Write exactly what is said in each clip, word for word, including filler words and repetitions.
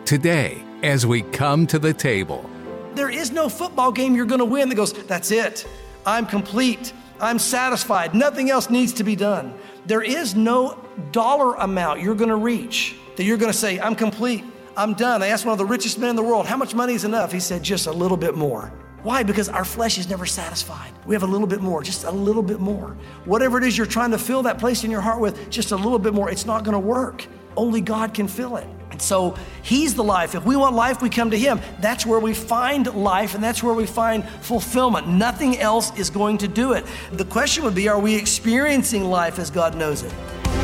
today as we come to the table. There is no football game you're going to win that goes, that's it. I'm complete. I'm satisfied. Nothing else needs to be done. There is no dollar amount you're going to reach that you're going to say, I'm complete. I'm done. I asked one of the richest men in the world, how much money is enough? He said, just a little bit more. Why? Because our flesh is never satisfied. We have a little bit more, just a little bit more. Whatever it is you're trying to fill that place in your heart with, just a little bit more, it's not going to work. Only God can fill it. And so He's the life. If we want life, we come to Him. That's where we find life, and that's where we find fulfillment. Nothing else is going to do it. The question would be, are we experiencing life as God knows it?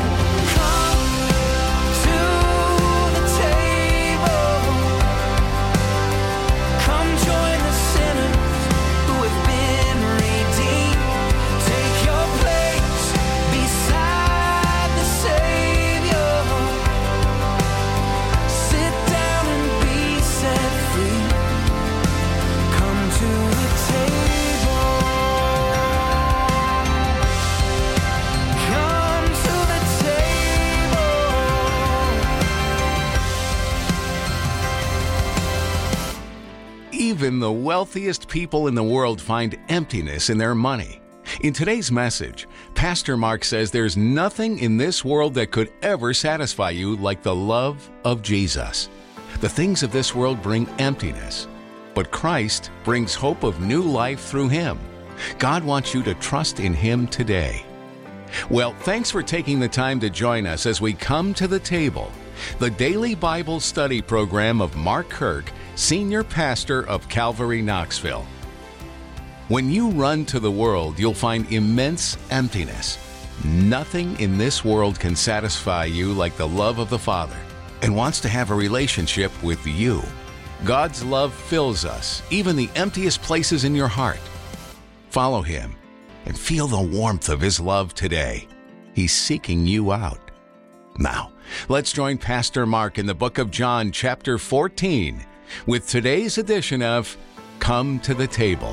Even the wealthiest people in the world find emptiness in their money. In today's message, Pastor Mark says there's nothing in this world that could ever satisfy you like the love of Jesus. The things of this world bring emptiness, but Christ brings hope of new life through Him. God wants you to trust in Him today. Well, thanks for taking the time to join us as we come to the table, the daily Bible study program of Mark Kirk, Senior Pastor of Calvary Knoxville. When you run to the world, you'll find immense emptiness. Nothing in this world can satisfy you like the love of the Father, and wants to have a relationship with you. God's love fills us, even the emptiest places in your heart. Follow Him and feel the warmth of His love today. He's seeking you out. Now, let's join Pastor Mark in the book of John, chapter fourteen, with today's edition of Come to the Table.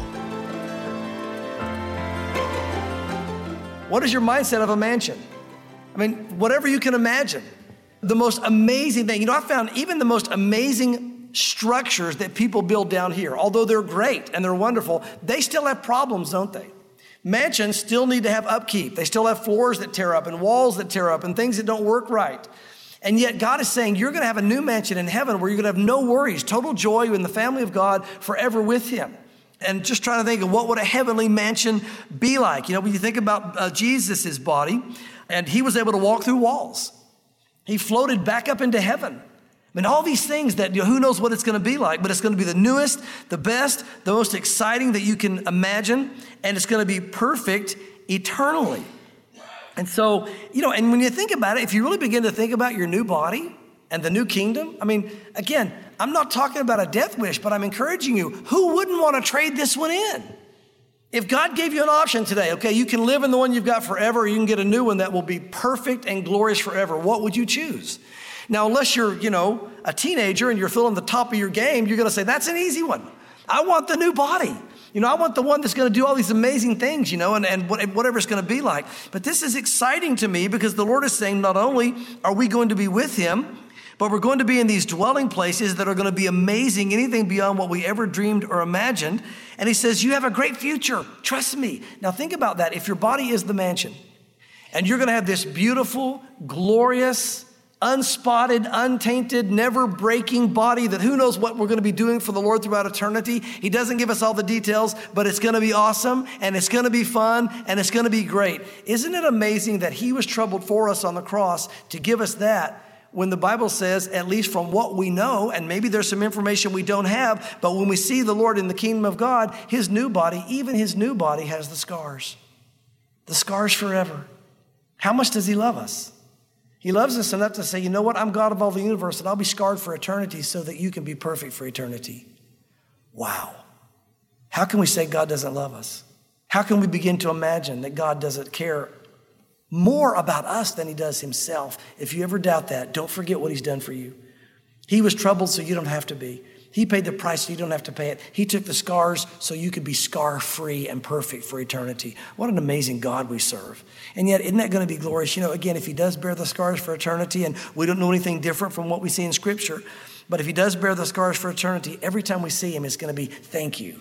What is your mindset of a mansion? I mean, whatever you can imagine. The most amazing thing, you know, I found even the most amazing structures that people build down here, although they're great and they're wonderful, they still have problems, don't they? Mansions still need to have upkeep. They still have floors that tear up and walls that tear up and things that don't work right. And yet God is saying you're going to have a new mansion in heaven where you're going to have no worries, total joy in the family of God forever with Him. And just trying to think of what would a heavenly mansion be like. You know, when you think about uh, Jesus' body, and He was able to walk through walls. He floated back up into heaven. I mean, all these things that, you know, who knows what it's going to be like, but it's going to be the newest, the best, the most exciting that you can imagine, and it's going to be perfect eternally. And so, you know, and when you think about it, if you really begin to think about your new body and the new kingdom, I mean, again, I'm not talking about a death wish, but I'm encouraging you, who wouldn't want to trade this one in? If God gave you an option today, okay, you can live in the one you've got forever, or you can get a new one that will be perfect and glorious forever, what would you choose? Now, unless you're, you know, a teenager and you're feeling the top of your game, you're going to say, that's an easy one. I want the new body. You know, I want the one that's going to do all these amazing things, you know, and, and whatever it's going to be like. But this is exciting to me because the Lord is saying not only are we going to be with Him, but we're going to be in these dwelling places that are going to be amazing, anything beyond what we ever dreamed or imagined. And He says, you have a great future. Trust me. Now think about that. If your body is the mansion and you're going to have this beautiful, glorious, unspotted, untainted, never breaking body that who knows what we're going to be doing for the Lord throughout eternity. He doesn't give us all the details, but it's going to be awesome and it's going to be fun and it's going to be great. Isn't it amazing that He was troubled for us on the cross to give us that, when the Bible says, at least from what we know, and maybe there's some information we don't have, but when we see the Lord in the kingdom of God, His new body, even His new body has the scars. The scars forever. How much does He love us? He loves us enough to say, you know what, I'm God of all the universe, and I'll be scarred for eternity so that you can be perfect for eternity. Wow. How can we say God doesn't love us? How can we begin to imagine that God doesn't care more about us than He does Himself? If you ever doubt that, don't forget what He's done for you. He was troubled so you don't have to be. He paid the price so you don't have to pay it. He took the scars so you could be scar-free and perfect for eternity. What an amazing God we serve. And yet, isn't that going to be glorious? You know, again, if He does bear the scars for eternity and we don't know anything different from what we see in Scripture, But if he does bear the scars for eternity, every time we see him, it's going to be thank you.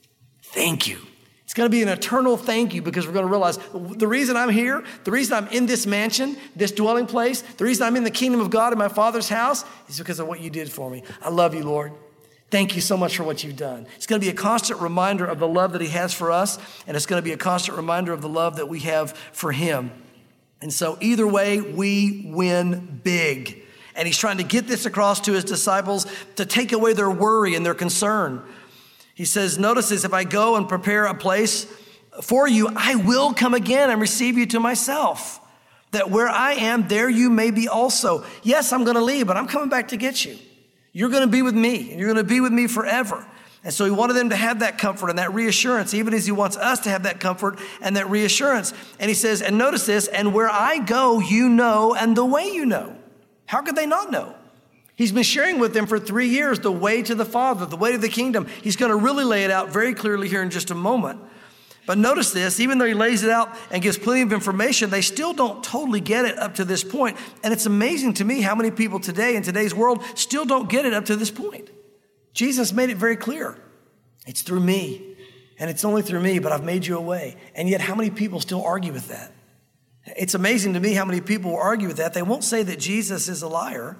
Thank you. It's going to be an eternal thank you, because we're going to realize the reason I'm here, the reason I'm in this mansion, this dwelling place, the reason I'm in the kingdom of God in my Father's house is because of what you did for me. I love you, Lord. Thank you so much for what you've done. It's going to be a constant reminder of the love that he has for us, and it's going to be a constant reminder of the love that we have for him. And so either way, we win big. And he's trying to get this across to his disciples to take away their worry and their concern. He says, notice this, if I go and prepare a place for you, I will come again and receive you to myself, that where I am, there you may be also. Yes, I'm going to leave, but I'm coming back to get you. You're going to be with me, and you're going to be with me forever. And so he wanted them to have that comfort and that reassurance, even as he wants us to have that comfort and that reassurance. And he says, and notice this, and where I go, you know, and the way you know. How could they not know? He's been sharing with them for three years the way to the Father, the way to the kingdom. He's going to really lay it out very clearly here in just a moment. But notice this, even though he lays it out and gives plenty of information, they still don't totally get it up to this point. And it's amazing to me how many people today in today's world still don't get it up to this point. Jesus made it very clear. It's through me, and it's only through me, but I've made you a way. And yet how many people still argue with that? It's amazing to me how many people will argue with that. They won't say that Jesus is a liar,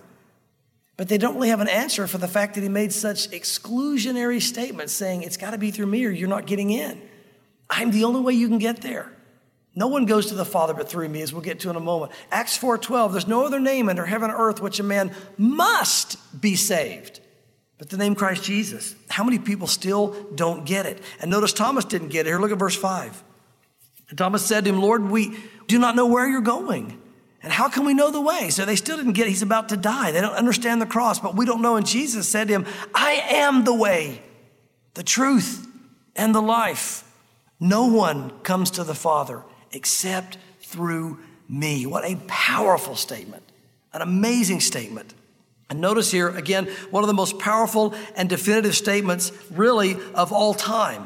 but they don't really have an answer for the fact that he made such exclusionary statements saying it's got to be through me or you're not getting in. I'm the only way you can get there. No one goes to the Father but through me, as we'll get to in a moment. Acts four twelve, there's no other name under heaven or earth which a man must be saved but the name Christ Jesus. How many people still don't get it? And notice Thomas didn't get it. Here, look at verse five. And Thomas said to him, Lord, we do not know where you're going. And how can we know the way? So they still didn't get it. He's about to die. They don't understand the cross, but we don't know. And Jesus said to him, I am the way, the truth, and the life. No one comes to the Father except through me. What a powerful statement, an amazing statement. And notice here, again, one of the most powerful and definitive statements really of all time.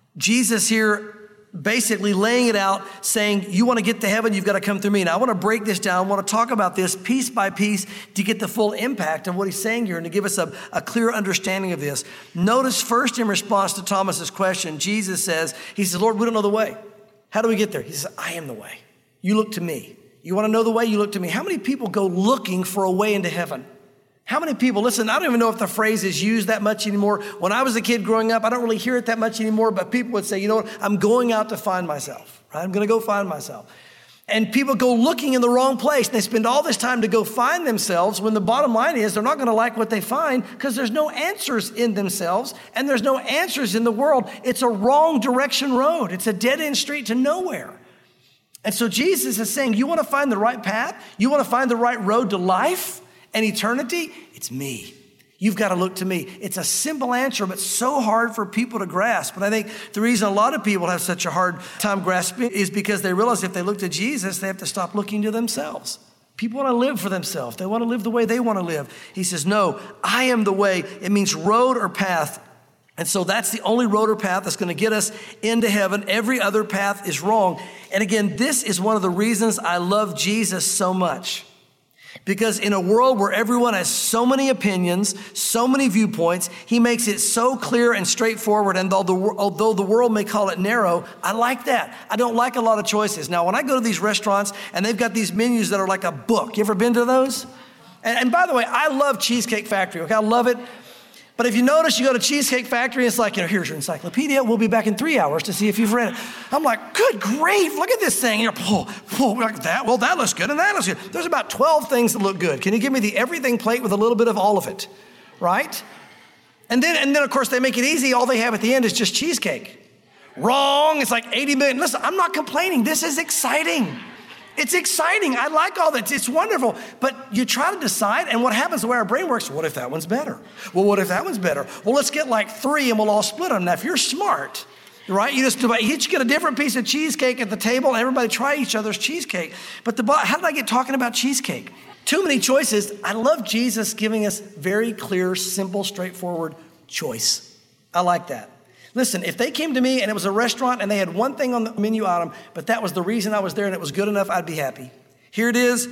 Jesus here basically laying it out, saying, you want to get to heaven, you've got to come through me. Now, I want to break this down. I want to talk about this piece by piece to get the full impact of what he's saying here and to give us a, a clear understanding of this. Notice first in response to Thomas's question, Jesus says, he says, Lord, we don't know the way. How do we get there? He says, I am the way. You look to me. You want to know the way? You look to me. How many people go looking for a way into heaven? How many people, listen, I don't even know if the phrase is used that much anymore. When I was a kid growing up, I don't really hear it that much anymore, but people would say, you know what, I'm going out to find myself, right? I'm going to go find myself. And people go looking in the wrong place. They spend all this time to go find themselves when the bottom line is they're not going to like what they find because there's no answers in themselves and there's no answers in the world. It's a wrong direction road. It's a dead-end street to nowhere. And so Jesus is saying, you want to find the right path? You want to find the right road to life and eternity? It's me. You've got to look to me. It's a simple answer, but so hard for people to grasp. And I think the reason a lot of people have such a hard time grasping is because they realize if they look to Jesus, they have to stop looking to themselves. People want to live for themselves. They want to live the way they want to live. He says, no, I am the way. It means road or path. And so that's the only road or path that's going to get us into heaven. Every other path is wrong. And again, this is one of the reasons I love Jesus so much. Because in a world where everyone has so many opinions, so many viewpoints, he makes it so clear and straightforward. And although the, although the world may call it narrow, I like that. I don't like a lot of choices. Now, when I go to these restaurants and they've got these menus that are like a book, you ever been to those? And, and by the way, I love Cheesecake Factory. Okay, I love it. But if you notice, you go to Cheesecake Factory, it's like, you know, here's your encyclopedia. We'll be back in three hours to see if you've read it. I'm like, good grief, look at this thing. You're pull, pull like that. Well, that looks good and that looks good. There's about twelve things that look good. Can you give me the everything plate with a little bit of all of it, right? And then, and then of course, they make it easy. All they have at the end is just cheesecake. Wrong. It's like eighty million. Listen, I'm not complaining. This is exciting. It's exciting. I like all that. It's wonderful. But you try to decide, and what happens the way our brain works, what if that one's better? Well, what if that one's better? Well, let's get like three and we'll all split them. Now, if you're smart, right, you just you each get a different piece of cheesecake at the table and everybody try each other's cheesecake. But the how did I get talking about cheesecake? Too many choices. I love Jesus giving us very clear, simple, straightforward choice. I like that. Listen, if they came to me and it was a restaurant and they had one thing on the menu item, but that was the reason I was there and it was good enough, I'd be happy. Here it is.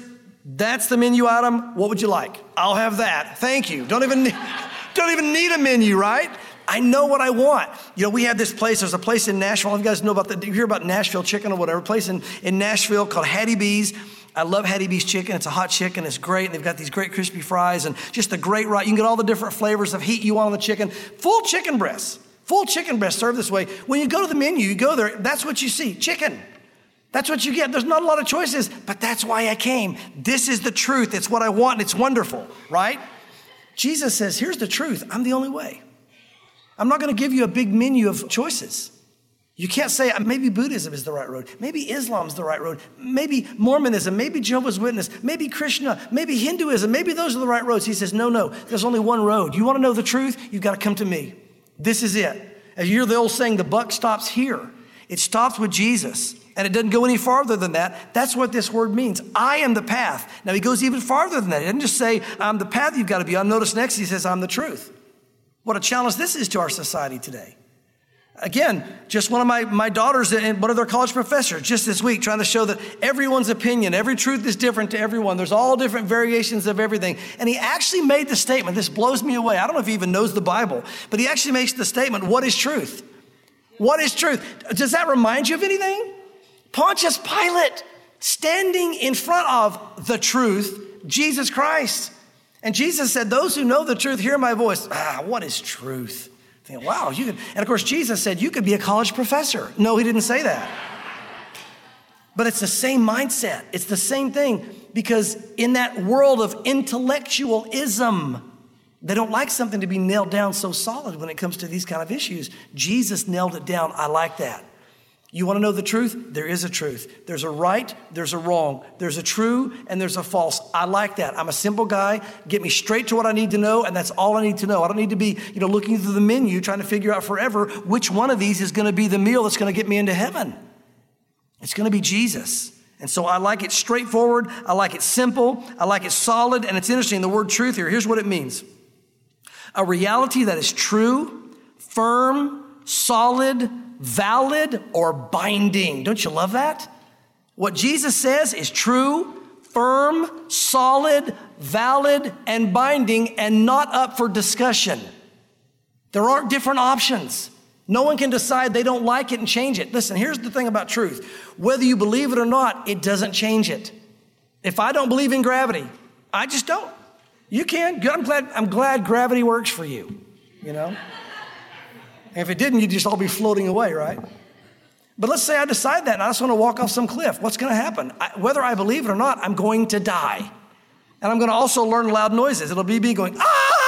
That's the menu item. What would you like? I'll have that. Thank you. Don't even, don't even need a menu, right? I know what I want. You know, we have this place. There's a place in Nashville. You guys know about the, you hear about Nashville chicken or whatever, place in, in Nashville called Hattie B's. I love Hattie B's chicken. It's a hot chicken. It's great. And they've got these great crispy fries and just the great, right? You can get all the different flavors of heat you want on the chicken. Full chicken breasts. Full chicken breasts served this way. When you go to the menu, you go there, that's what you see, chicken. That's what you get. There's not a lot of choices, but that's why I came. This is the truth. It's what I want, and it's wonderful, right? Jesus says, here's the truth. I'm the only way. I'm not going to give you a big menu of choices. You can't say, maybe Buddhism is the right road. Maybe Islam's the right road. Maybe Mormonism, maybe Jehovah's Witness, maybe Krishna, maybe Hinduism. Maybe those are the right roads. He says, no, no, there's only one road. You want to know the truth? You've got to come to me. This is it. As you hear the old saying, the buck stops here. It stops with Jesus, and it doesn't go any farther than that. That's what this word means. I am the path. Now, he goes even farther than that. He doesn't just say, I'm the path you've got to be on. Notice next, he says, I'm the truth. What a challenge this is to our society today. Again, just one of my, my daughters and one of their college professors just this week trying to show that everyone's opinion, every truth is different to everyone. There's all different variations of everything. And he actually made the statement, this blows me away. I don't know if he even knows the Bible, but he actually makes the statement, what is truth? What is truth? Does that remind you of anything? Pontius Pilate standing in front of the truth, Jesus Christ. And Jesus said, those who know the truth, hear my voice. Ah, what is truth? I think, wow, you could. And of course, Jesus said, you could be a college professor. No, he didn't say that. But it's the same mindset. It's the same thing because in that world of intellectualism, they don't like something to be nailed down so solid when it comes to these kind of issues. Jesus nailed it down. I like that. You want to know the truth? There is a truth. There's a right, there's a wrong. There's a true, and there's a false. I like that. I'm a simple guy. Get me straight to what I need to know, and that's all I need to know. I don't need to be, you know, looking through the menu, trying to figure out forever which one of these is going to be the meal that's going to get me into heaven. It's going to be Jesus. And so I like it straightforward. I like it simple. I like it solid. And it's interesting, the word truth here, here's what it means. A reality that is true, firm, solid, valid, or binding. Don't you love that? What Jesus says is true, firm, solid, valid, and binding, and not up for discussion. There aren't different options. No one can decide they don't like it and change it. Listen, here's the thing about truth. Whether you believe it or not, it doesn't change it. If I don't believe in gravity, I just don't. You can. I'm glad, I'm glad gravity works for you, you know? If it didn't, you'd just all be floating away, right? But let's say I decide that and I just want to walk off some cliff. What's going to happen? I, whether I believe it or not, I'm going to die. And I'm going to also learn loud noises. It'll be me going,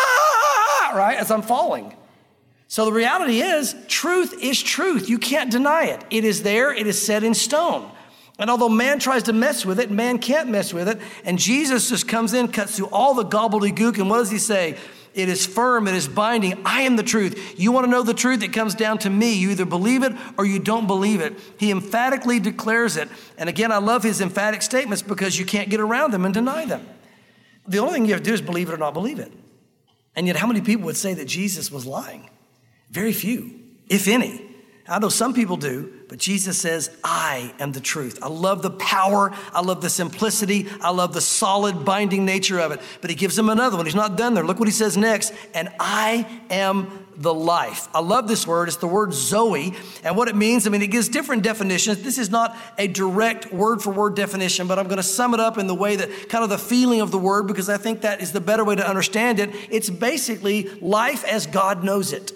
ah, right, as I'm falling. So the reality is, truth is truth. You can't deny it. It is there. It is set in stone. And although man tries to mess with it, man can't mess with it. And Jesus just comes in, cuts through all the gobbledygook. And what does he say? It is firm, it is binding. I am the truth. You want to know the truth? It comes down to me. You either believe it or you don't believe it. He emphatically declares it. And again, I love his emphatic statements because you can't get around them and deny them. The only thing you have to do is believe it or not believe it. And yet, how many people would say that Jesus was lying? Very few, if any. I know some people do, but Jesus says, I am the truth. I love the power. I love the simplicity. I love the solid binding nature of it. But he gives him another one. He's not done there. Look what he says next. And I am the life. I love this word. It's the word Zoe. And what it means, I mean, it gives different definitions. This is not a direct word for word definition, but I'm going to sum it up in the way that kind of the feeling of the word, because I think that is the better way to understand it. It's basically life as God knows it.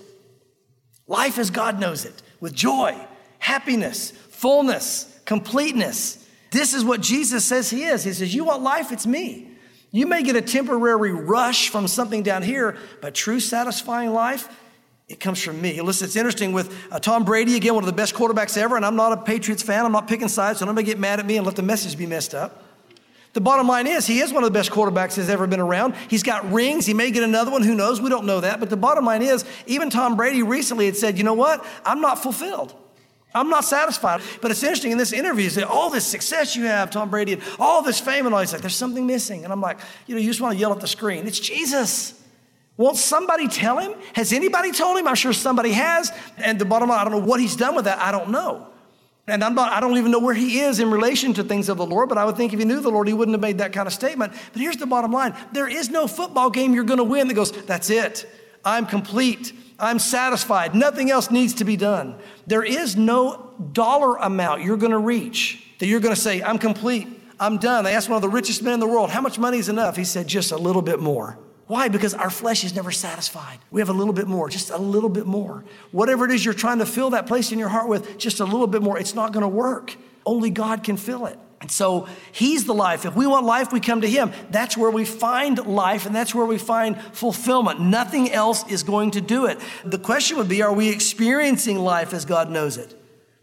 Life as God knows it. With joy, happiness, fullness, completeness. This is what Jesus says he is. He says, you want life? It's me. You may get a temporary rush from something down here, but true satisfying life, it comes from me. Listen, it's interesting with uh, Tom Brady, again, one of the best quarterbacks ever, and I'm not a Patriots fan. I'm not picking sides, so nobody get mad at me and let the message be messed up. The bottom line is he is one of the best quarterbacks that's ever been around. He's got rings. He may get another one. Who knows? We don't know that. But the bottom line is even Tom Brady recently had said, you know what? I'm not fulfilled. I'm not satisfied. But it's interesting in this interview, he said, all this success you have, Tom Brady, and all this fame and all. He's like, there's something missing. And I'm like, you know, you just want to yell at the screen. It's Jesus. Won't somebody tell him? Has anybody told him? I'm sure somebody has. And the bottom line, I don't know what he's done with that. I don't know. And I'm not, I don't even know where he is in relation to things of the Lord, but I would think if he knew the Lord, he wouldn't have made that kind of statement. But here's the bottom line. There is no football game you're going to win that goes, that's it. I'm complete. I'm satisfied. Nothing else needs to be done. There is no dollar amount you're going to reach that you're going to say, I'm complete. I'm done. They asked one of the richest men in the world, how much money is enough? He said, just a little bit more. Why? Because our flesh is never satisfied. We have a little bit more, just a little bit more. Whatever it is you're trying to fill that place in your heart with, just a little bit more, it's not going to work. Only God can fill it. And so he's the life. If we want life, we come to him. That's where we find life, and that's where we find fulfillment. Nothing else is going to do it. The question would be, are we experiencing life as God knows it?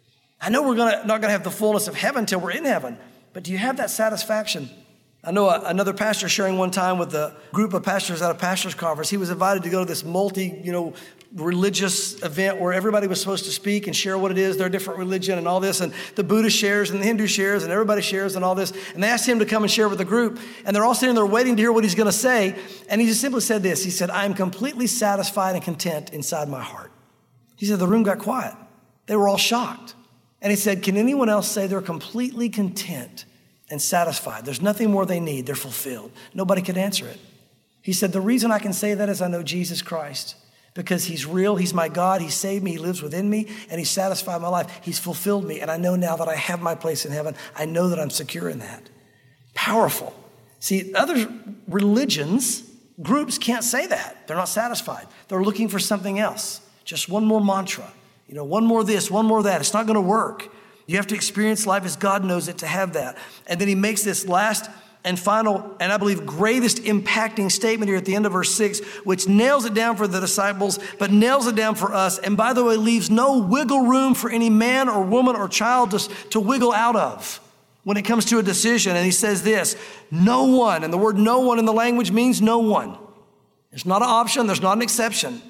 I know we're gonna, not going to have the fullness of heaven till we're in heaven, but do you have that satisfaction? I know a, another pastor sharing one time with a group of pastors at a pastor's conference. He was invited to go to this multi, you know, religious event where everybody was supposed to speak and share what it is, their different religion and all this. And the Buddhist shares and the Hindu shares and everybody shares and all this. And they asked him to come and share with the group. And they're all sitting there waiting to hear what he's going to say. And he just simply said this. He said, I am completely satisfied and content inside my heart. He said, the room got quiet. They were all shocked. And he said, can anyone else say they're completely content and satisfied? There's nothing more they need. They're fulfilled. Nobody could answer it. He said, the reason I can say that is I know Jesus Christ. Because he's real, he's my God, he saved me, he lives within me, and he satisfied my life. He's fulfilled me, and I know now that I have my place in heaven. I know that I'm secure in that. Powerful. See, other religions, groups can't say that. They're not satisfied. They're looking for something else. Just one more mantra. You know, one more this, one more that. It's not going to work. You have to experience life as God knows it to have that. And then he makes this last and final, and I believe greatest impacting statement here at the end of verse six, which nails it down for the disciples, but nails it down for us. And by the way, leaves no wiggle room for any man or woman or child to, to wiggle out of when it comes to a decision. And he says this, no one, and the word no one in the language means no one. There's not an option, there's not an exception.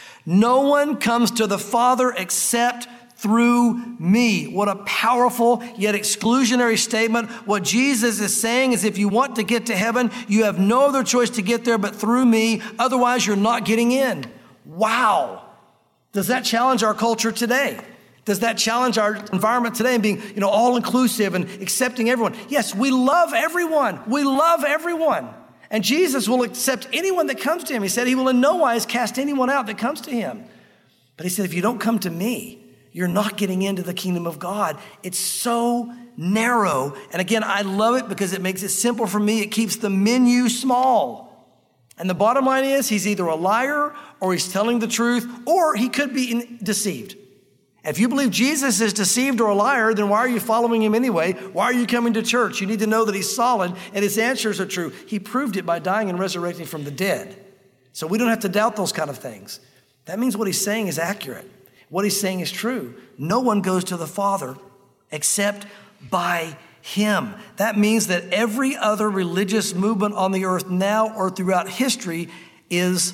No one comes to the Father except through me. What a powerful yet exclusionary statement. What Jesus is saying is if you want to get to heaven, you have no other choice to get there but through me. Otherwise, you're not getting in. Wow. Does that challenge our culture today? Does that challenge our environment today and being, you know, all inclusive and accepting everyone? Yes, we love everyone. We love everyone. And Jesus will accept anyone that comes to him. He said he will in no wise cast anyone out that comes to him. But he said, if you don't come to me, you're not getting into the kingdom of God. It's so narrow. And again, I love it because it makes it simple for me. It keeps the menu small. And the bottom line is he's either a liar or he's telling the truth or he could be in- deceived. If you believe Jesus is deceived or a liar, then why are you following him anyway? Why are you coming to church? You need to know that he's solid and his answers are true. He proved it by dying and resurrecting from the dead. So we don't have to doubt those kind of things. That means what he's saying is accurate. What he's saying is true. No one goes to the Father except by him. That means that every other religious movement on the earth now or throughout history is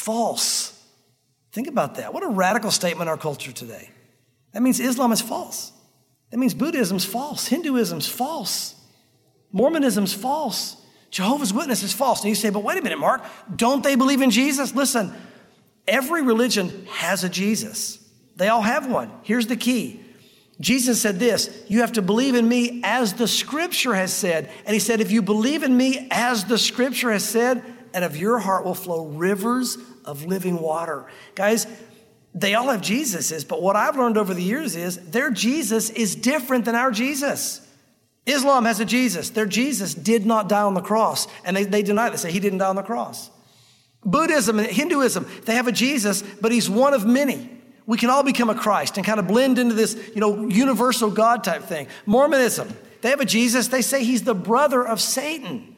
false. Think about that. What a radical statement in our culture today. That means Islam is false. That means Buddhism's false. Hinduism's false. Mormonism's false. Jehovah's Witness is false. And you say, but wait a minute, Mark, don't they believe in Jesus? Listen, every religion has a Jesus. They all have one. Here's the key. Jesus said this, you have to believe in me as the scripture has said. And he said, if you believe in me as the scripture has said, out of your heart will flow rivers of living water. Guys, they all have Jesuses, but what I've learned over the years is their Jesus is different than our Jesus. Islam has a Jesus. Their Jesus did not die on the cross. And they, they deny it. They say he didn't die on the cross. Buddhism and Hinduism, they have a Jesus, but he's one of many. We can all become a Christ and kind of blend into this, you know, universal God type thing. Mormonism, they have a Jesus. They say he's the brother of Satan.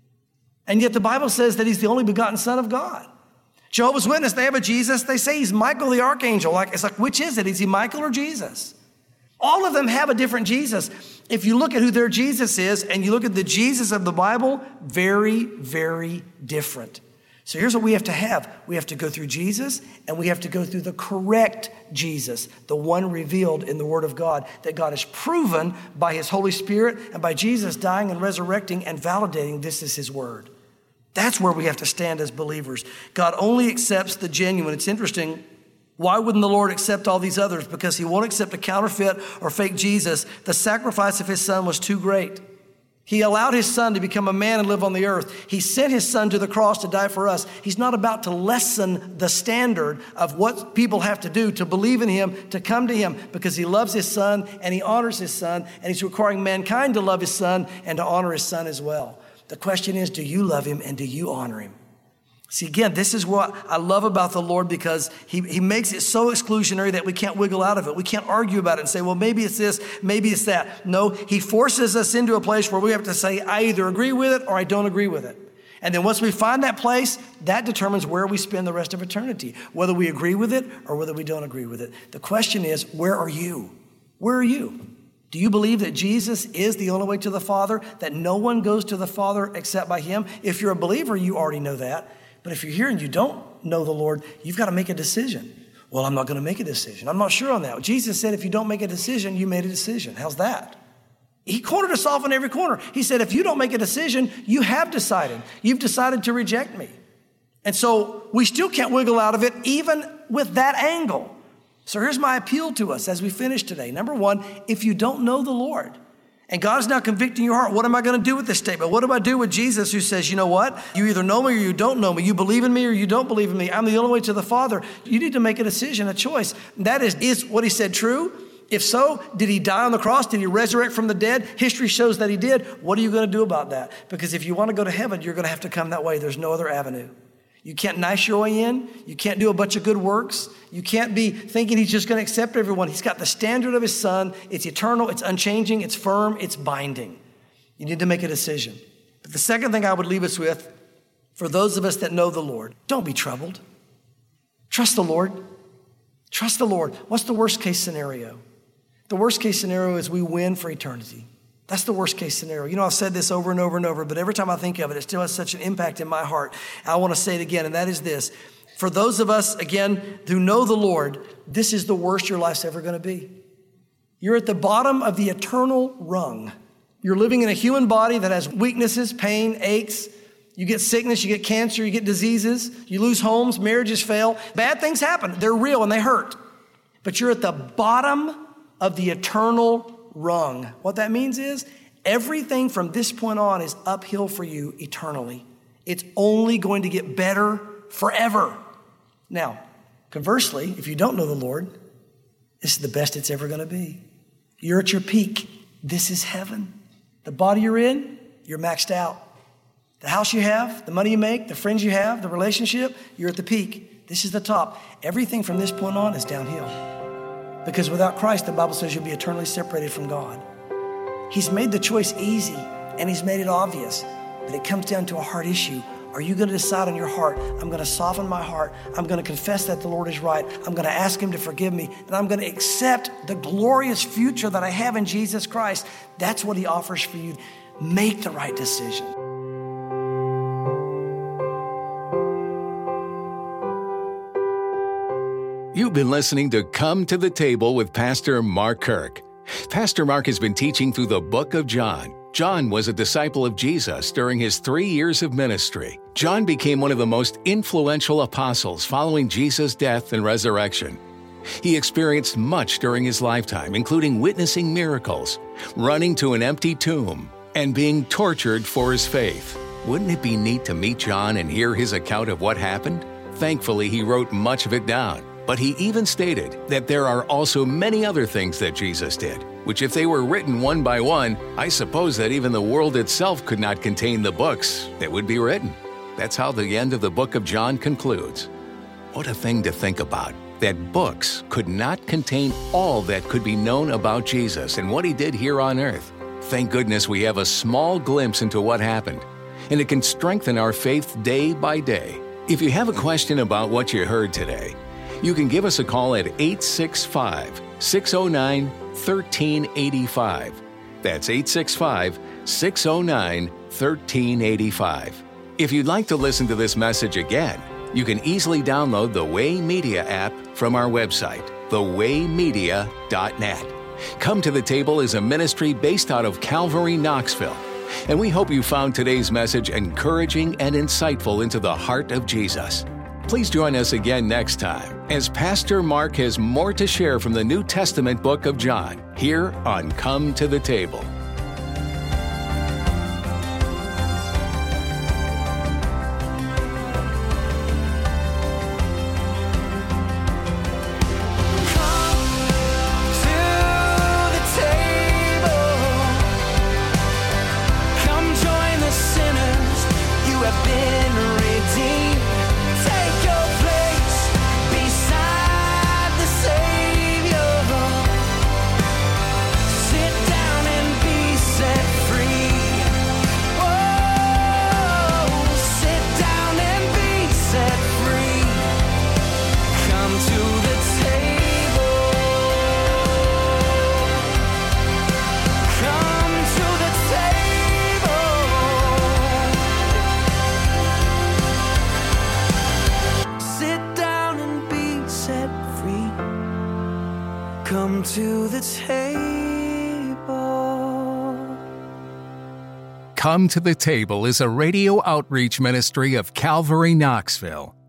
And yet the Bible says that he's the only begotten Son of God. Jehovah's Witness, they have a Jesus. They say he's Michael the Archangel. Like, it's like, which is it? Is he Michael or Jesus? All of them have a different Jesus. If you look at who their Jesus is and you look at the Jesus of the Bible, very, very different. So here's what we have to have. We have to go through Jesus and we have to go through the correct Jesus, the one revealed in the Word of God that God has proven by his Holy Spirit and by Jesus dying and resurrecting and validating this is his word. That's where we have to stand as believers. God only accepts the genuine. It's interesting. Why wouldn't the Lord accept all these others? Because he won't accept a counterfeit or fake Jesus. The sacrifice of his son was too great. He allowed his son to become a man and live on the earth. He sent his son to the cross to die for us. He's not about to lessen the standard of what people have to do to believe in him, to come to him, because he loves his son and he honors his son, and he's requiring mankind to love his son and to honor his son as well. The question is, do you love him and do you honor him? See, again, this is what I love about the Lord, because he, he makes it so exclusionary that we can't wiggle out of it. We can't argue about it and say, well, maybe it's this, maybe it's that. No, he forces us into a place where we have to say, I either agree with it or I don't agree with it. And then once we find that place, that determines where we spend the rest of eternity, whether we agree with it or whether we don't agree with it. The question is, where are you? Where are you? Do you believe that Jesus is the only way to the Father, that no one goes to the Father except by him? If you're a believer, you already know that. But if you're here and you don't know the Lord, you've got to make a decision. Well, I'm not going to make a decision. I'm not sure on that. Jesus said, if you don't make a decision, you made a decision. How's that? He cornered us off in every corner. He said, if you don't make a decision, you have decided. You've decided to reject me. And so we still can't wiggle out of it, even with that angle. So here's my appeal to us as we finish today. Number one, if you don't know the Lord, and God is now convicting your heart, what am I going to do with this statement? What do I do with Jesus who says, you know what? You either know me or you don't know me. You believe in me or you don't believe in me. I'm the only way to the Father. You need to make a decision, a choice. That is, is what he said true? If so, did he die on the cross? Did he resurrect from the dead? History shows that he did. What are you going to do about that? Because if you want to go to heaven, you're going to have to come that way. There's no other avenue. You can't nice your way in. You can't do a bunch of good works. You can't be thinking he's just going to accept everyone. He's got the standard of his son. It's eternal. It's unchanging. It's firm. It's binding. You need to make a decision. But the second thing I would leave us with, for those of us that know the Lord, don't be troubled. Trust the Lord. Trust the Lord. What's the worst case scenario? The worst case scenario is we win for eternity. That's the worst case scenario. You know, I've said this over and over and over, but every time I think of it, it still has such an impact in my heart. I want to say it again, and that is this. For those of us, again, who know the Lord, this is the worst your life's ever going to be. You're at the bottom of the eternal rung. You're living in a human body that has weaknesses, pain, aches. You get sickness, you get cancer, you get diseases, you lose homes, marriages fail. Bad things happen. They're real and they hurt. But you're at the bottom of the eternal rung. What that means is everything from this point on is uphill for you eternally. It's only going to get better forever. Now, conversely, if you don't know the Lord, this is the best it's ever going to be. You're at your peak. This is heaven. The body you're in, you're maxed out. The house you have, the money you make, the friends you have, the relationship, you're at the peak. This is the top. Everything from this point on is downhill. Because without Christ, the Bible says you'll be eternally separated from God. He's made the choice easy and he's made it obvious, but it comes down to a heart issue. Are you going to decide in your heart, I'm going to soften my heart, I'm going to confess that the Lord is right, I'm going to ask him to forgive me, and I'm going to accept the glorious future that I have in Jesus Christ? That's what he offers for you. Make the right decision. You've been listening to Come to the Table with Pastor Mark Kirk. Pastor Mark has been teaching through the book of John. John was a disciple of Jesus during his three years of ministry. John became one of the most influential apostles following Jesus' death and resurrection. He experienced much during his lifetime, including witnessing miracles, running to an empty tomb, and being tortured for his faith. Wouldn't it be neat to meet John and hear his account of what happened? Thankfully, he wrote much of it down. But he even stated that there are also many other things that Jesus did, which if they were written one by one, I suppose that even the world itself could not contain the books that would be written. That's how the end of the book of John concludes. What a thing to think about, that books could not contain all that could be known about Jesus and what he did here on earth. Thank goodness we have a small glimpse into what happened, and it can strengthen our faith day by day. If you have a question about what you heard today, you can give us a call at eight six five, six oh nine, one three eight five. That's eight six five, six oh nine, one three eight five. If you'd like to listen to this message again, you can easily download the Way Media app from our website, the way media dot net. Come to the Table is a ministry based out of Calvary, Knoxville, and we hope you found today's message encouraging and insightful into the heart of Jesus. Please join us again next time as Pastor Mark has more to share from the New Testament book of John here on Come to the Table. Come to the table. Come to the Table is a radio outreach ministry of Calvary Knoxville.